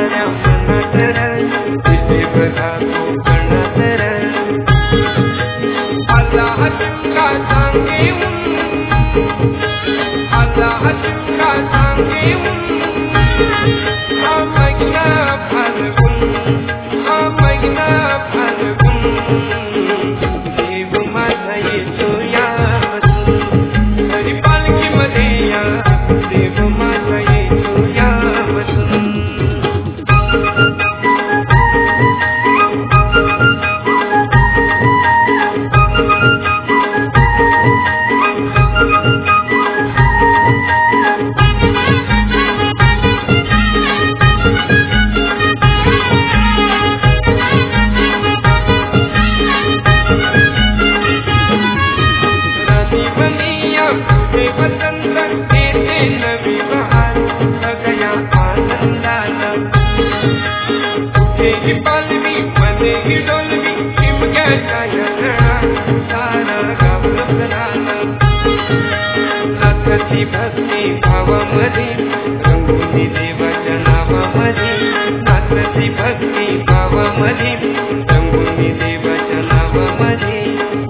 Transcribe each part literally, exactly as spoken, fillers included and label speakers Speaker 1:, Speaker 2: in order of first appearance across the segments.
Speaker 1: साऱ्या मनात तिथे बघा कोकणात आला चिमका सांगेऊन आला चिमका सांगेऊन हा महिना फाल्गुन हा महिना फाल्गुन देव माझा येतो यामधून हरी पालखीमध्ये या देव माझा येतो यामधून नाथाची भक्ती भावामध्ये रंगुनी देवाच्या नावामध्ये नाथाची भक्ती भावामध्ये रंगुनी देवाच्या नावामध्ये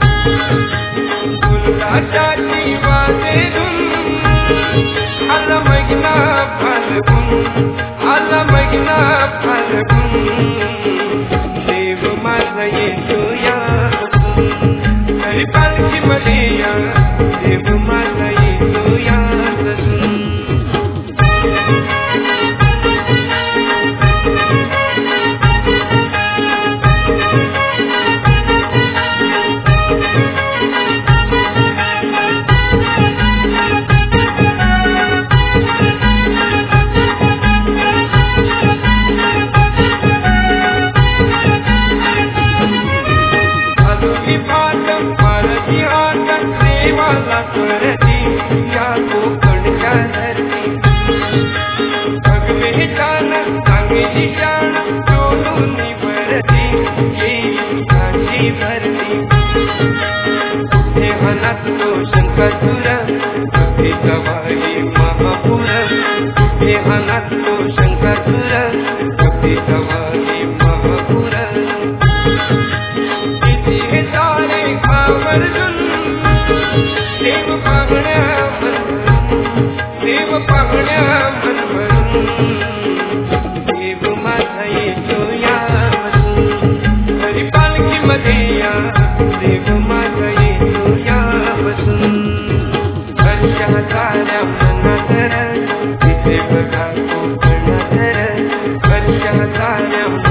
Speaker 1: फुलकाची वाजे धुन आला महिना फाल्गुन आला महिना फाल्गुन देव माझा येतो यामधून हरी पालखीमध्ये या देव माझा येतो यामधून देवाला करती या कोकणच्या धरती भगवे जाण सांगेली शाण चोरून भरती येईल माझी भरती कुठे हनात तो शंकासुर कुठे जवाई महापुर कुठे हनात तो शंकासुर कुठे जवाई महापुर किती हे सारे आवर्जून देव पागण्या देव पागण्या मनभरून देव माझा येतो यामधून हरी पालखीमध्ये या देव माझा येतो यामधून वर्षा साऱ्या मनात तिथे बघा कोकणात वर्षा साऱ्या